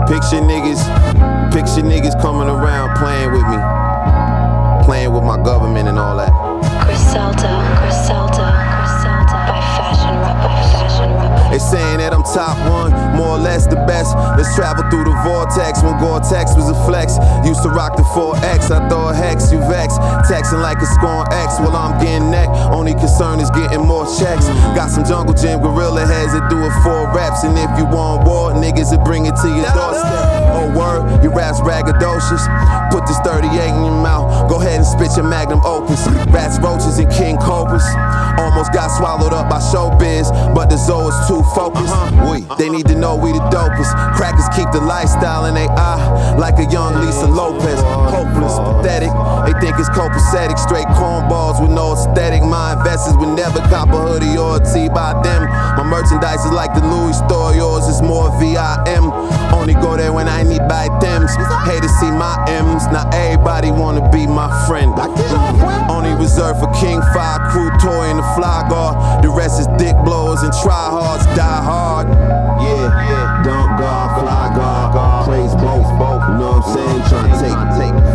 Picture niggas coming around playing with me, playing with my government and all that. Griselda, by Fashion Rap. They saying that I'm top one, more or less the best. Let's travel through the vortex when Gore-Tex was a flex. Used to rock the 4X, I throw a hex, you vex. Texting like a scorn X while I'm getting neck. Only concern is getting more checks. Got some jungle gym gorilla heads that do it 4 reps. And if you want war, niggas will bring it to your doorstep. Oh word, your rap's braggadocious. Put this 38 in your mouth, go ahead and spit your magnum opus. Rats, roaches, and king cobras. Almost got swallowed up by showbiz, but the zoo is too focused. They need to know we the dopest. Crackers keep the lifestyle in they eye, like a young Lisa Lopez. Hopeless, pathetic. They think it's copacetic. Straight cornballs with no aesthetic. My investors would never cop a hoodie or a tee by them. My merchandise is like the Louis store, yours is more VIM. Only go there when I need buy thems. Hate to see my M's. Not everybody wanna be my friend. Only reserved for King 5 crew, toy and the fly guard. The rest is dick blowers and tryhards, die hard. Yeah, dump guard, fly guard, plays both, you know what I'm saying? Tryna take